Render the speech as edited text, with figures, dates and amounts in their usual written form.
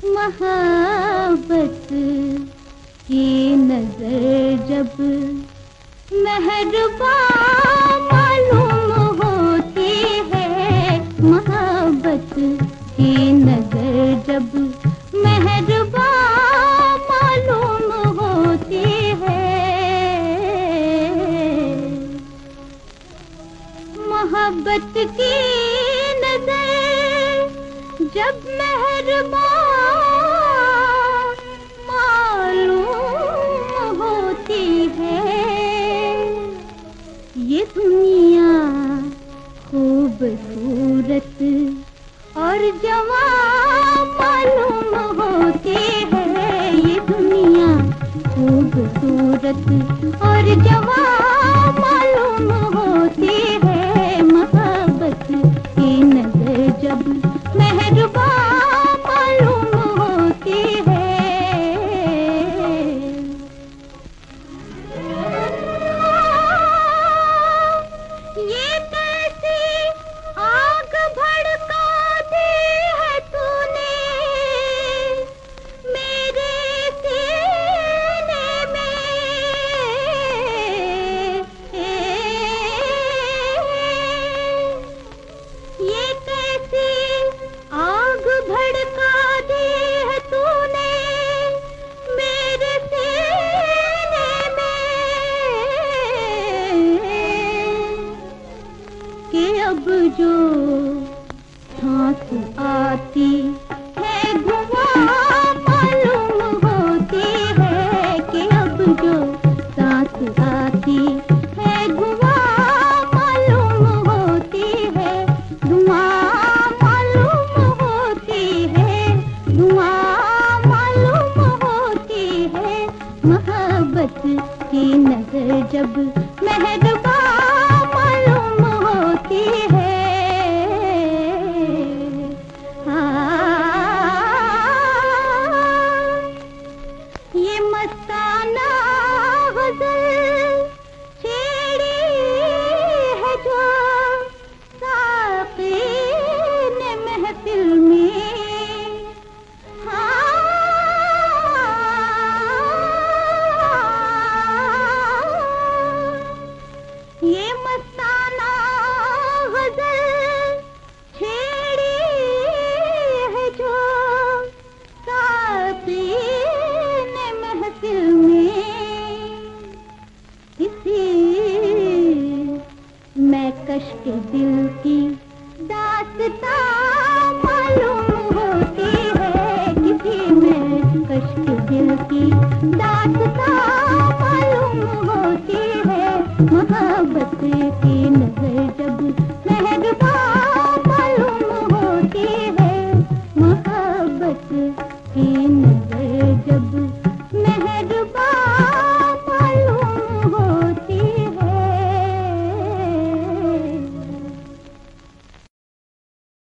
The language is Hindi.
मोहब्बत की नजर जब मेहरबान मालूम होती है, मोहब्बत की नजर जब मेहरबान मालूम होती है। मोहब्बत की नजर जब मेहरबान मालूम होती है, ये दुनिया खूबसूरत और जवां मालूम होती है। ये दुनिया खूबसूरत और जवां मालूम होती है। मोहब्बत की नजर जब मेहरबान मालूम होती है। ये कैसी आग भड़का दी है तूने मेरे सीने में, ये कैसी आग भड़का दी है तूने मेरे सीने में, कि अब जो सांस आती है धुआं मालूम होती है। कि अब जो सांस आती है धुआं मालूम होती है। धुआं मालूम होती है, धुआं मालूम होती है। मोहब्बत की नजर जब मेहरबान